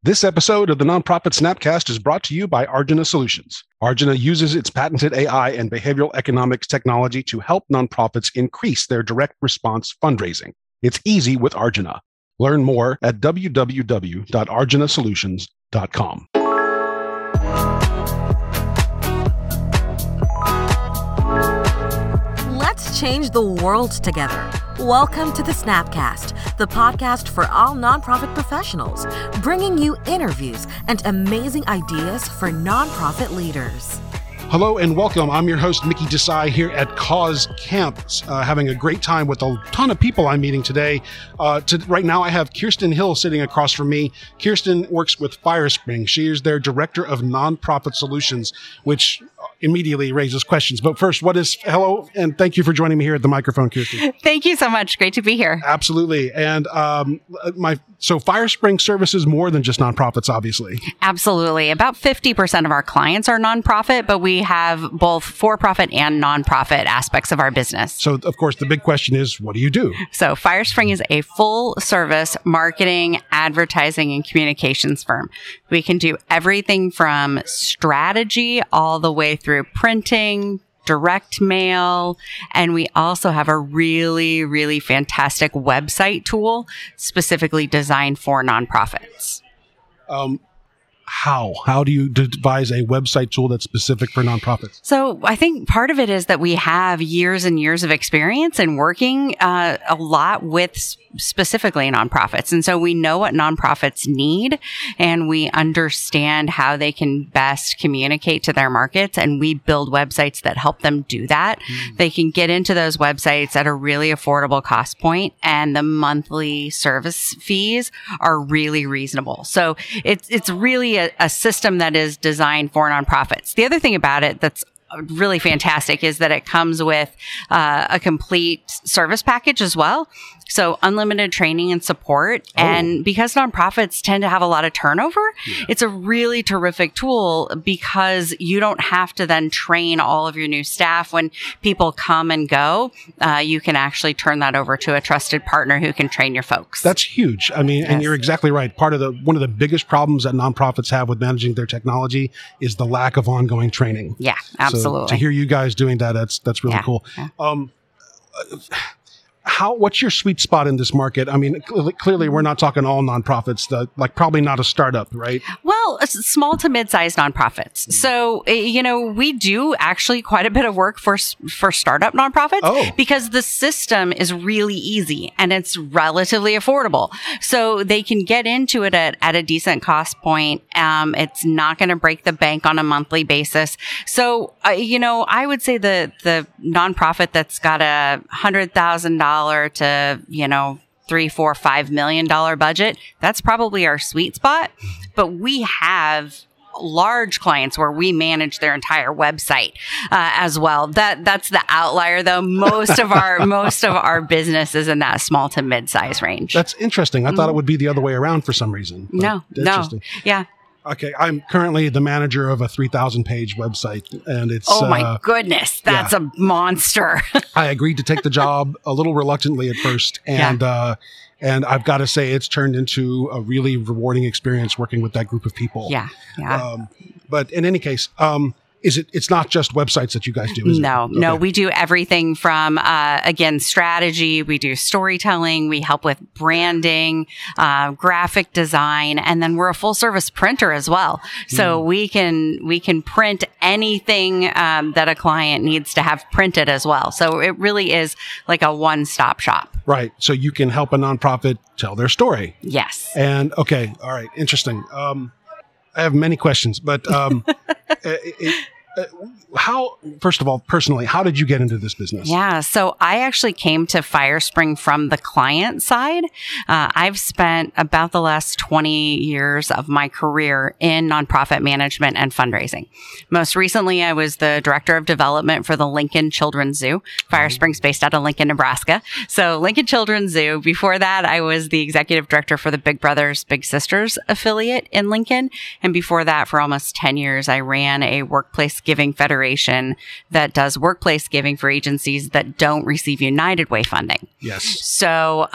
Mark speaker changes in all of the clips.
Speaker 1: This episode of the Nonprofit Snapcast is brought to you by Arjuna Solutions. Arjuna uses its patented AI and behavioral economics technology to help nonprofits increase their direct response fundraising. It's easy with Arjuna. Learn more at www.arjunasolutions.com.
Speaker 2: Let's change the world together. Welcome to the Snapcast, the podcast for all nonprofit professionals, bringing you interviews and amazing ideas for nonprofit leaders.
Speaker 1: Hello and welcome. I'm your host, Mickey Desai, here at Cause Camp, having a great time with a ton of people I'm meeting today. Right now, I have Kirsten Hill sitting across from me. Kirsten works with Firespring. She is their Director of Nonprofit Solutions, which immediately raises questions. But first, hello, and thank you for joining me here at the microphone, Kirsten.
Speaker 3: Thank you so much. Great to be here.
Speaker 1: Absolutely. And so Firespring services more than just nonprofits, obviously.
Speaker 3: Absolutely. About 50% of our clients are nonprofit, but we have both for-profit and nonprofit aspects of our business.
Speaker 1: So, of course, the big question is, what do you do?
Speaker 3: So Firespring is a full-service marketing, advertising, and communications firm. We can do everything from strategy all the way through printing, direct mail, and we also have a really, really fantastic website tool specifically designed for nonprofits.
Speaker 1: How do you devise a website tool that's specific for nonprofits?
Speaker 3: So I think part of it is that we have years and years of experience in working a lot with specifically nonprofits. And so we know what nonprofits need and we understand how they can best communicate to their markets. And we build websites that help them do that. They can get into those websites at a really affordable cost point, and the monthly service fees are really reasonable. So it's really a system that is designed for nonprofits. The other thing about it that's really fantastic is that it comes with a complete service package as well. So unlimited training and support. Oh. And because nonprofits tend to have a lot of turnover, it's a really terrific tool because you don't have to then train all of your new staff. When people come and go, you can actually turn that over to a trusted partner who can train your folks.
Speaker 1: That's huge. I mean, yes. And you're exactly right. One of the biggest problems that nonprofits have with managing their technology is the lack of ongoing training.
Speaker 3: Yeah, absolutely.
Speaker 1: So to hear you guys doing that, that's really cool. Yeah. What's your sweet spot in this market? I mean, clearly we're not talking all nonprofits, probably not a startup, right?
Speaker 3: Well, small to mid-sized nonprofits. So, we do actually quite a bit of work for startup nonprofits because the system is really easy and it's relatively affordable. So they can get into it at a decent cost point. It's not going to break the bank on a monthly basis. So, I would say the nonprofit that's got a $100,000 to, $3, $4, $5 million budget, that's probably our sweet spot. But we have large clients where we manage their entire website as well. That's the outlier, though. Most of our business is in that small to mid-size range.
Speaker 1: That's interesting. I thought it would be the other way around for some reason.
Speaker 3: No. Yeah.
Speaker 1: Okay, I'm currently the manager of a 3,000-page website, and it's...
Speaker 3: Oh, my goodness. That's a monster.
Speaker 1: I agreed to take the job a little reluctantly at first, and I've got to say it's turned into a really rewarding experience working with that group of people.
Speaker 3: Yeah.
Speaker 1: But in any case... It's not just websites that you guys do, is it?
Speaker 3: No, we do everything from, again, strategy, we do storytelling, we help with branding, graphic design, and then we're a full service printer as well. So we can print anything, that a client needs to have printed as well. So it really is like a one-stop shop.
Speaker 1: Right. So you can help a nonprofit tell their story.
Speaker 3: Yes.
Speaker 1: And okay. All right. Interesting. I have many questions, but, first of all, personally, how did you get into this business?
Speaker 3: Yeah. So I actually came to Firespring from the client side. I've spent about the last 20 years of my career in nonprofit management and fundraising. Most recently, I was the director of development for the Lincoln Children's Zoo. Firespring's based out of Lincoln, Nebraska. So Lincoln Children's Zoo. Before that, I was the executive director for the Big Brothers Big Sisters affiliate in Lincoln. And before that, for almost 10 years, I ran a workplace Giving Federation that does workplace giving for agencies that don't receive United Way funding.
Speaker 1: Yes.
Speaker 3: So,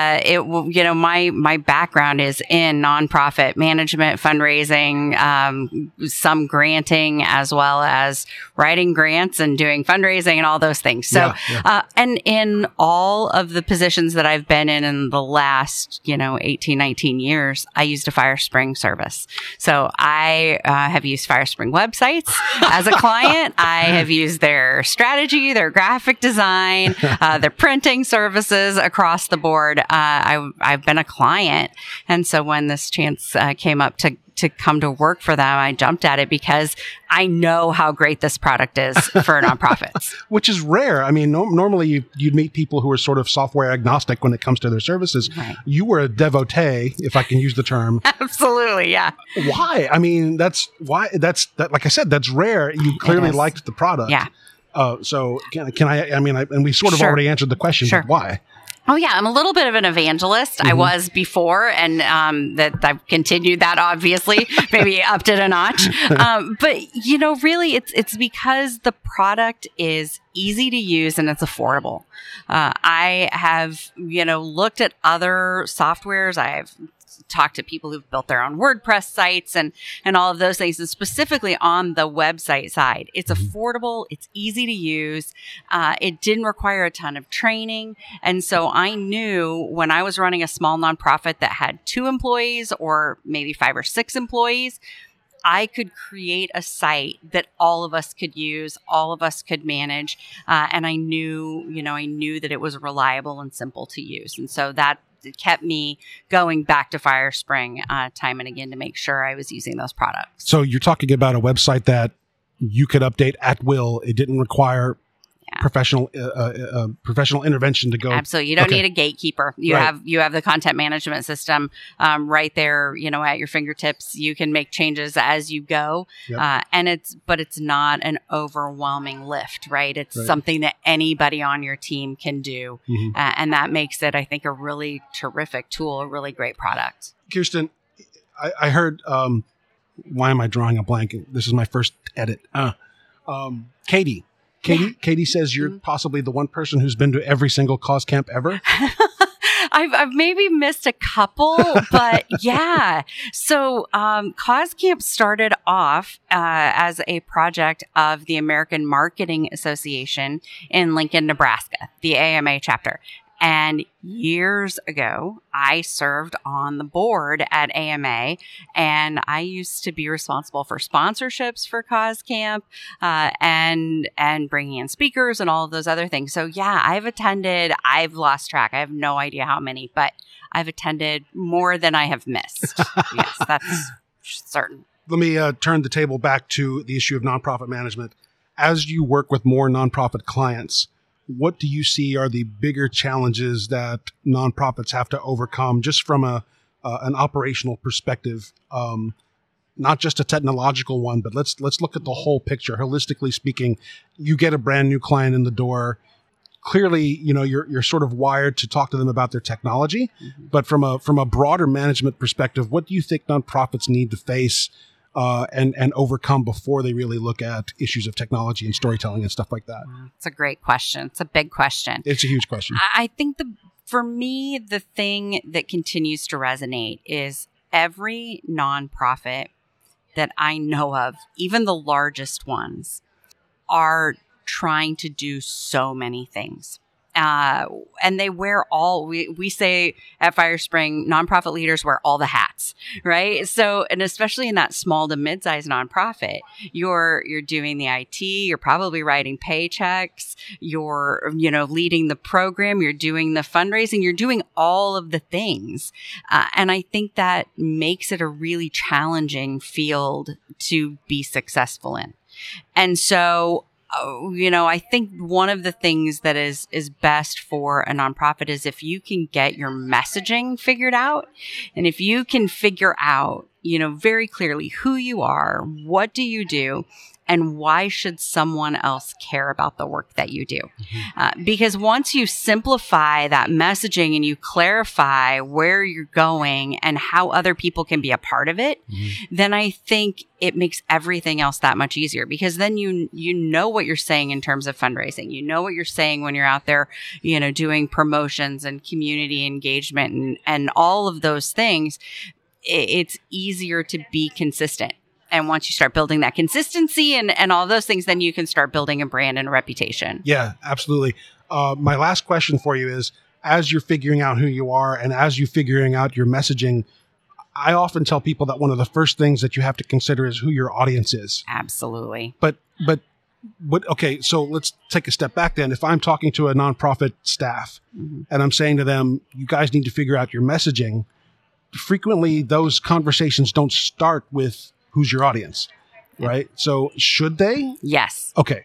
Speaker 3: my background is in nonprofit management, fundraising, some granting, as well as writing grants and doing fundraising and all those things. So, and in all of the positions that I've been in the last, 18, 19 years, I used a FireSpring service. So I have used FireSpring websites as a client. I have used their strategy, their graphic design, their printing services across the board. I've been a client. And so when this chance came up to come to work for them, I jumped at it because I know how great this product is for nonprofits.
Speaker 1: Which is rare. I mean, normally you'd meet people who are sort of software agnostic when it comes to their services.
Speaker 3: Right.
Speaker 1: You were a devotee, if I can use the term.
Speaker 3: Absolutely, yeah.
Speaker 1: Why? I mean, that's like I said, that's rare. You clearly liked the product.
Speaker 3: Yeah.
Speaker 1: So can I and we sort of already answered the question, but why?
Speaker 3: Oh, yeah. I'm a little bit of an evangelist. I was before, and that I've continued that, obviously, maybe upped it a notch. But, really, it's because the product is easy to use and it's affordable. I have, looked at other softwares. I've talked to people who've built their own WordPress sites and all of those things. And specifically on the website side, it's affordable. It's easy to use. It didn't require a ton of training. And so I knew when I was running a small nonprofit that had 2 employees or maybe 5 or 6 employees, I could create a site that all of us could use, all of us could manage. And I knew that it was reliable and simple to use. And so that kept me going back to FireSpring time and again to make sure I was using those products.
Speaker 1: So you're talking about a website that you could update at will. It didn't require professional intervention to go.
Speaker 3: Absolutely. You don't need a gatekeeper. You have the content management system right there, at your fingertips. You can make changes as you go. Yep. But it's not an overwhelming lift, right? It's something that anybody on your team can do. Mm-hmm. And that makes it, I think, a really terrific tool, a really great product.
Speaker 1: Kirsten, I heard, why am I drawing a blank? This is my first edit. Katie says you're possibly the one person who's been to every single Cause Camp ever.
Speaker 3: I've maybe missed a couple, but yeah. So Cause Camp started off as a project of the American Marketing Association in Lincoln, Nebraska, the AMA chapter. And years ago, I served on the board at AMA, and I used to be responsible for sponsorships for Cause Camp, and bringing in speakers and all of those other things. So yeah, I've lost track. I have no idea how many, but I've attended more than I have missed. Yes, that's certain.
Speaker 1: Let me turn the table back to the issue of nonprofit management. As you work with more nonprofit clients, what do you see are the bigger challenges that nonprofits have to overcome just from an operational perspective? Not just a technological one, but let's look at the whole picture. Holistically speaking, you get a brand new client in the door. Clearly, you're sort of wired to talk to them about their technology, but from a broader management perspective, what do you think nonprofits need to face and overcome before they really look at issues of technology and storytelling and stuff like that?
Speaker 3: It's a great question. It's a big question.
Speaker 1: It's a huge question.
Speaker 3: I think for me, the thing that continues to resonate is every nonprofit that I know of, even the largest ones, are trying to do so many things. And they wear we say at FireSpring, nonprofit leaders wear all the hats, right? So, and especially in that small to mid-sized nonprofit, you're doing the IT, you're probably writing paychecks, you're, leading the program, you're doing the fundraising, you're doing all of the things. And I think that makes it a really challenging field to be successful in. And so, I think one of the things that is best for a nonprofit is if you can get your messaging figured out, and if you can figure out, very clearly who you are, what do you do, and why should someone else care about the work that you do? Because once you simplify that messaging and you clarify where you're going and how other people can be a part of it, then I think it makes everything else that much easier, because then you know what you're saying in terms of fundraising. You know what you're saying when you're out there, doing promotions and community engagement and all of those things. It's easier to be consistent. And once you start building that consistency and all those things, then you can start building a brand and a reputation.
Speaker 1: Yeah, absolutely. My last question for you is, as you're figuring out who you are and as you're figuring out your messaging, I often tell people that one of the first things that you have to consider is who your audience is.
Speaker 3: Absolutely.
Speaker 1: But okay, so let's take a step back then. If I'm talking to a nonprofit staff and I'm saying to them, you guys need to figure out your messaging, frequently those conversations don't start with who's your audience, right? So should they?
Speaker 3: Yes.
Speaker 1: Okay.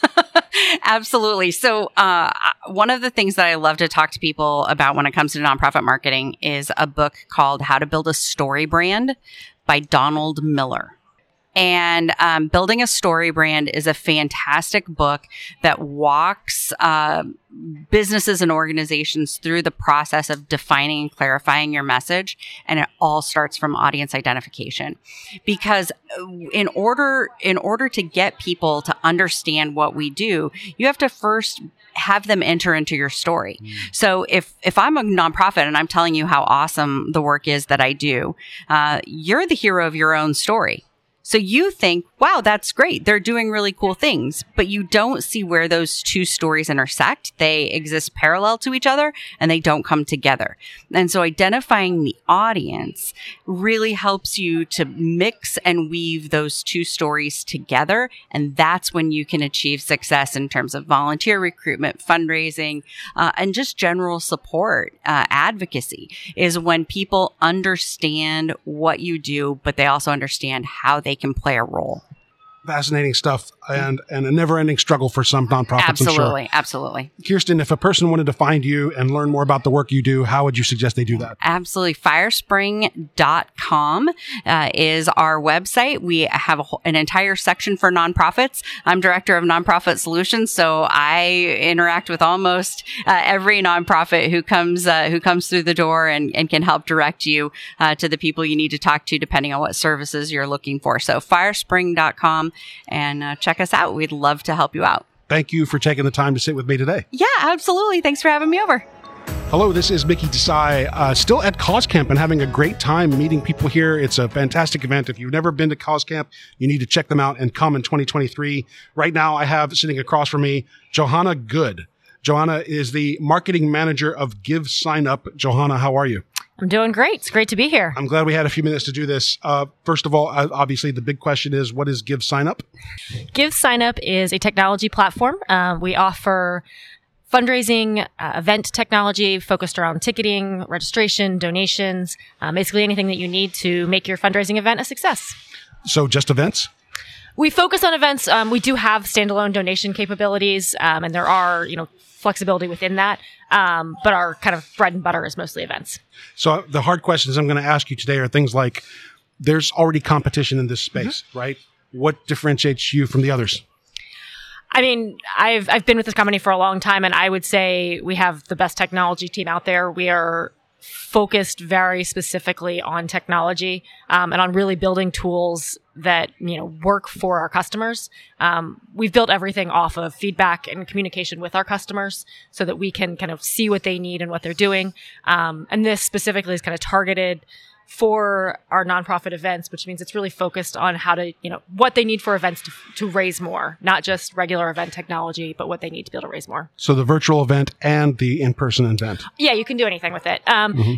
Speaker 3: Absolutely. So one of the things that I love to talk to people about when it comes to nonprofit marketing is a book called How to Build a Story Brand by Donald Miller. And Building a Story Brand is a fantastic book that walks businesses and organizations through the process of defining and clarifying your message. And it all starts from audience identification. Because in order to get people to understand what we do, you have to first have them enter into your story. So if I'm a nonprofit and I'm telling you how awesome the work is that I do, you're the hero of your own story. So you think, wow, that's great. They're doing really cool things, but you don't see where those two stories intersect. They exist parallel to each other and they don't come together. And so identifying the audience really helps you to mix and weave those two stories together. And that's when you can achieve success in terms of volunteer recruitment, fundraising, and just general support, advocacy, is when people understand what you do, but they also understand how they can play a role.
Speaker 1: Fascinating stuff and a never-ending struggle for some nonprofits,
Speaker 3: Absolutely,
Speaker 1: I'm sure.
Speaker 3: Absolutely.
Speaker 1: Kirsten, if a person wanted to find you and learn more about the work you do, how would you suggest they do that?
Speaker 3: Absolutely. Firespring.com is our website. We have an entire section for nonprofits. I'm director of nonprofit solutions, so I interact with almost every nonprofit who comes through the door and can help direct you to the people you need to talk to depending on what services you're looking for. So firespring.com. And check us out. We'd love to help you out.
Speaker 1: Thank you for taking the time to sit with me today.
Speaker 3: Yeah, absolutely. Thanks for having me over.
Speaker 1: Hello, this is Mickey Desai, still at Cause Camp and having a great time meeting people here. It's a fantastic event. If you've never been to Cause Camp, you need to check them out and come in 2023. Right now, I have sitting across from me, Johanna Good. Johanna is the marketing manager of Give Sign Up. Johanna, how are you?
Speaker 4: I'm doing great. It's great to be here.
Speaker 1: I'm glad we had a few minutes to do this. First of all, obviously, the big question is, what is Give Sign Up?
Speaker 4: Give Sign Up is a technology platform. We offer fundraising, event technology focused around ticketing, registration, donations, basically anything that you need to make your fundraising event a success.
Speaker 1: So just events?
Speaker 4: We focus on events. We do have standalone donation capabilities, and there are, flexibility within that. But our kind of bread and butter is mostly events.
Speaker 1: So the hard questions I'm going to ask you today are things like, there's already competition in this space, right? What differentiates you from the others?
Speaker 4: I mean, I've been with this company for a long time, and I would say we have the best technology team out there. We are focused very specifically on technology, and on really building tools that, work for our customers. We've built everything off of feedback and communication with our customers so that we can kind of see what they need and what they're doing. And this specifically is kind of targeted for our nonprofit events, which means it's really focused on how to, what they need for events to raise more, not just regular event technology, but what they need to be able to raise more.
Speaker 1: So the virtual event and the in-person event.
Speaker 4: Yeah, you can do anything with it.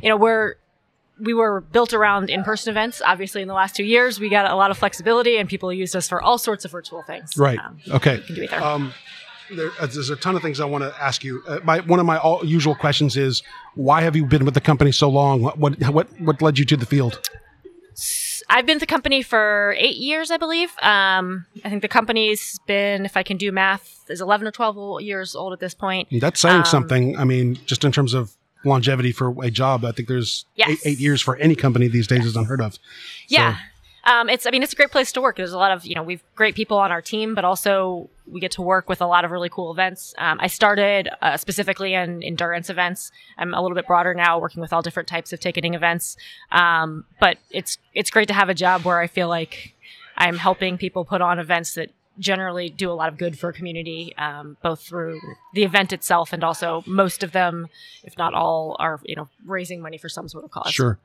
Speaker 4: We were built around in-person events. Obviously, in the last 2 years, we got a lot of flexibility and people used us for all sorts of virtual things.
Speaker 1: Right. Okay.
Speaker 4: You can do either.
Speaker 1: There's a ton of things I want to ask you. One of my usual questions is, why have you been with the company so long? What led you to the field?
Speaker 4: I've been with the company for 8 years, I believe. I think the company's been, if I can do math, is 11 or 12 years old at this point.
Speaker 1: That's saying something. I mean, just in terms of longevity for a job, I think there's 8 years for any company these days is unheard of.
Speaker 4: Yeah. It's a great place to work. There's a lot of, we've great people on our team, but also we get to work with a lot of really cool events. I started specifically in endurance events. I'm a little bit broader now, working with all different types of ticketing events. But it's great to have a job where I feel like I'm helping people put on events that generally do a lot of good for a community, both through the event itself and also most of them, if not all, are, raising money for some sort of cause.
Speaker 1: Sure.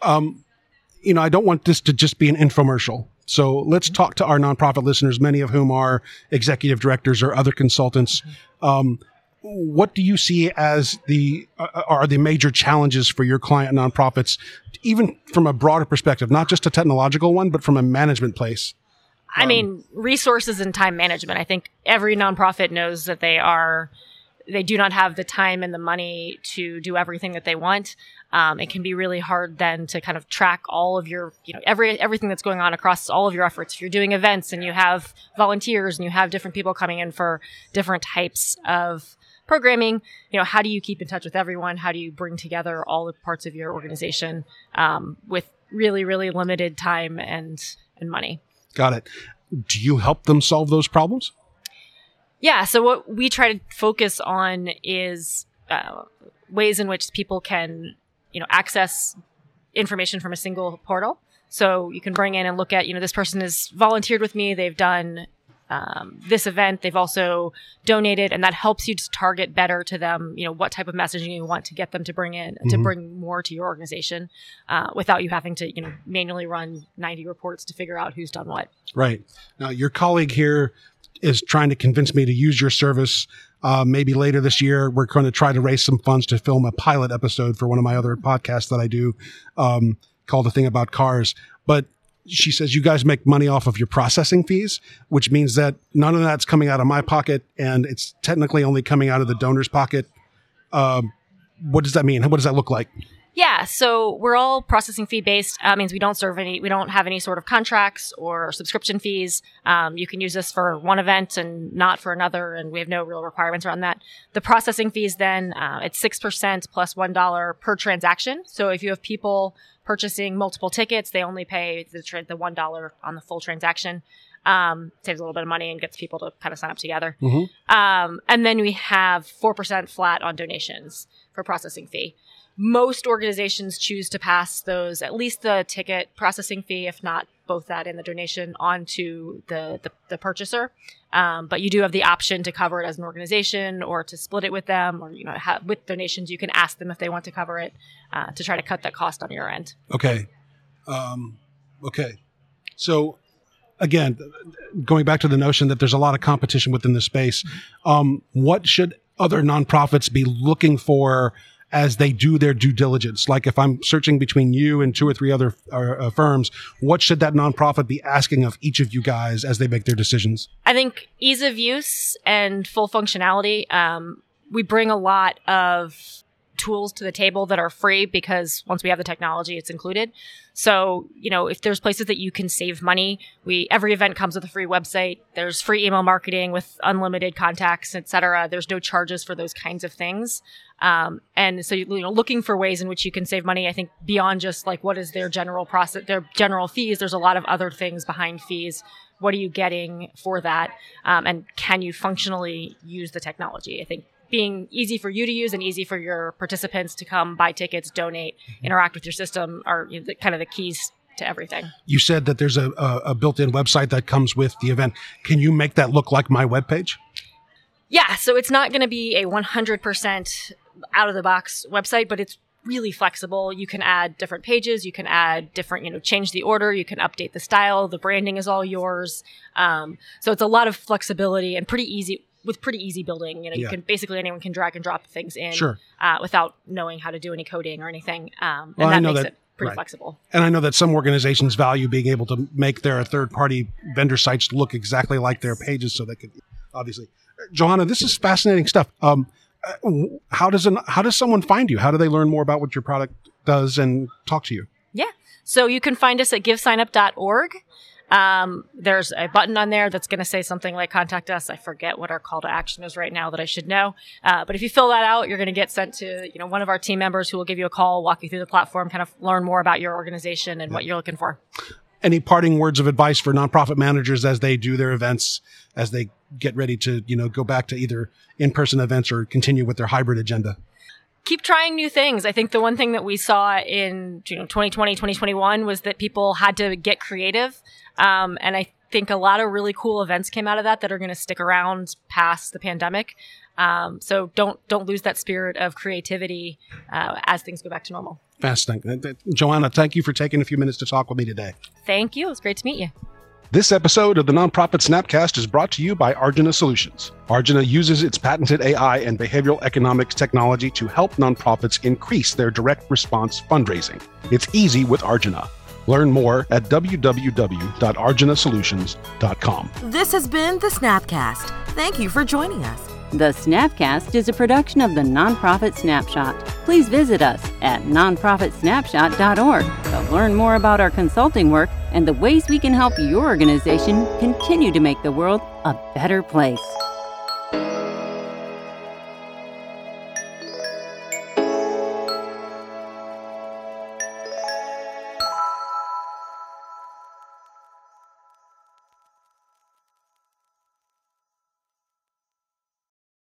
Speaker 1: I don't want this to just be an infomercial. So let's talk to our nonprofit listeners, many of whom are executive directors or other consultants. What do you see as are the major challenges for your client nonprofits, even from a broader perspective, not just a technological one, but from a management place?
Speaker 4: Resources and time management. I think every nonprofit knows that they do not have the time and the money to do everything that they want. It can be really hard then to kind of track all of your, everything that's going on across all of your efforts. If you're doing events and you have volunteers and you have different people coming in for different types of programming, how do you keep in touch with everyone? How do you bring together all the parts of your organization with really, really limited time and money?
Speaker 1: Got it. Do you help them solve those problems?
Speaker 4: Yeah. So what we try to focus on is ways in which people can, access information from a single portal. So you can bring in and look at, this person has volunteered with me. They've done this event. They've also donated, and that helps you to target better to them, what type of messaging you want to get them to bring in, to bring more to your organization without you having to, manually run 90 reports to figure out who's done what.
Speaker 1: Right. Now, your colleague here is trying to convince me to use your service. Maybe later this year, we're going to try to raise some funds to film a pilot episode for one of my other podcasts that I do called The Thing About Cars. But she says you guys make money off of your processing fees, which means that none of that's coming out of my pocket, and it's technically only coming out of the donor's pocket. What does that mean? What does that look like?
Speaker 4: Yeah, so we're all processing fee based. Means we don't have any sort of contracts or subscription fees. You can use this for one event and not for another, and we have no real requirements around that. The processing fees then, it's 6% plus $1 per transaction. So if you have people purchasing multiple tickets, they only pay the $1 on the full transaction. Saves a little bit of money and gets people to kind of sign up together. And then we have 4% flat on donations for processing fee. Most organizations choose to pass those, at least the ticket processing fee, if not both that and the donation, onto the purchaser. But you do have the option to cover it as an organization or to split it with them, or with donations you can ask them if they want to cover it to try to cut that cost on your end.
Speaker 1: Okay. So again, going back to the notion that there's a lot of competition within the space, what should other nonprofits be looking for as they do their due diligence? Like if I'm searching between you and 2 or 3 other firms, what should that nonprofit be asking of each of you guys as they make their decisions?
Speaker 4: I think ease of use and full functionality. We bring a lot of tools to the table that are free because once we have the technology, it's included. So, if there's places that you can save money, every event comes with a free website. There's free email marketing with unlimited contacts, et cetera. There's no charges for those kinds of things. And so, looking for ways in which you can save money, I think beyond just like what is their general fees, there's a lot of other things behind fees. What are you getting for that? And can you functionally use the technology? I think being easy for you to use and easy for your participants to come buy tickets, donate, interact with your system are kind of the keys to everything. You
Speaker 1: said that there's a built-in website that comes with the event. Can you make that look like my webpage?
Speaker 4: Yeah, so it's not going to be a 100% out-of-the-box website, but it's really flexible. You can add different pages. You can add different, change the order. You can update the style. The branding is all yours. So it's a lot of flexibility and pretty easy building. You can basically anyone can drag and drop things in without knowing how to do any coding or anything. And that makes it pretty flexible. And
Speaker 1: I know that some organizations value being able to make their third-party vendor sites look exactly like their pages, so they could obviously. Johanna, this is fascinating stuff. How does someone find you? How do they learn more about what your product does and talk to you?
Speaker 4: Yeah. So you can find us at givesignup.org. There's a button on there that's going to say something like contact us. I forget what our call to action is right now that I should know. But if you fill that out, you're going to get sent to, one of our team members who will give you a call, walk you through the platform, kind of learn more about your organization and what you're looking for.
Speaker 1: any parting words of advice for nonprofit managers as they do their events, as they get ready to, go back to either in-person events or continue with their hybrid agenda?
Speaker 4: Keep trying new things. I think the one thing that we saw in 2020, 2021 was that people had to get creative. And I think a lot of really cool events came out of that are going to stick around past the pandemic. So don't lose that spirit of creativity as things go back to normal.
Speaker 1: Fascinating. Joanna, thank you for taking a few minutes to talk with me today.
Speaker 4: Thank you. It was great to meet you.
Speaker 1: This episode of the Nonprofit Snapcast is brought to you by Arjuna Solutions. Arjuna uses its patented AI and behavioral economics technology to help nonprofits increase their direct response fundraising. It's easy with Arjuna. Learn more at www.arjunasolutions.com.
Speaker 2: This has been the Snapcast. Thank you for joining us.
Speaker 5: The Snapcast is a production of the Nonprofit Snapshot. Please visit us at nonprofitsnapshot.org to learn more about our consulting work and the ways we can help your organization continue to make the world a better place.